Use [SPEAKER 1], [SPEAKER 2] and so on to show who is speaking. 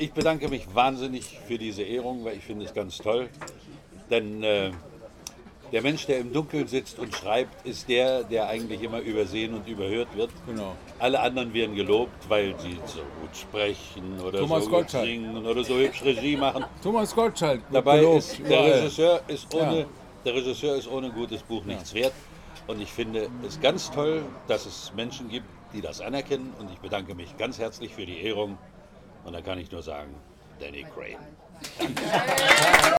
[SPEAKER 1] Ich bedanke mich wahnsinnig für diese Ehrung, weil ich finde es ganz toll. Denn der Mensch, der im Dunkeln sitzt und schreibt, ist der eigentlich immer übersehen und überhört wird.
[SPEAKER 2] Genau.
[SPEAKER 1] Alle anderen werden gelobt, weil sie so gut sprechen oder
[SPEAKER 2] Thomas
[SPEAKER 1] so gut
[SPEAKER 2] Gottschalk.
[SPEAKER 1] singen oder so hübsch Regie machen.
[SPEAKER 2] Thomas Gottschalk.
[SPEAKER 1] Dabei
[SPEAKER 2] gelobt,
[SPEAKER 1] ist der
[SPEAKER 2] überall.
[SPEAKER 1] Regisseur ist ohne,
[SPEAKER 2] Ja.
[SPEAKER 1] der Regisseur ist ohne gutes Buch nichts wert. Und ich finde es ganz toll, dass es Menschen gibt, die das anerkennen. Und ich bedanke mich ganz herzlich für die Ehrung. Und da kann ich nur sagen, Danny Crane.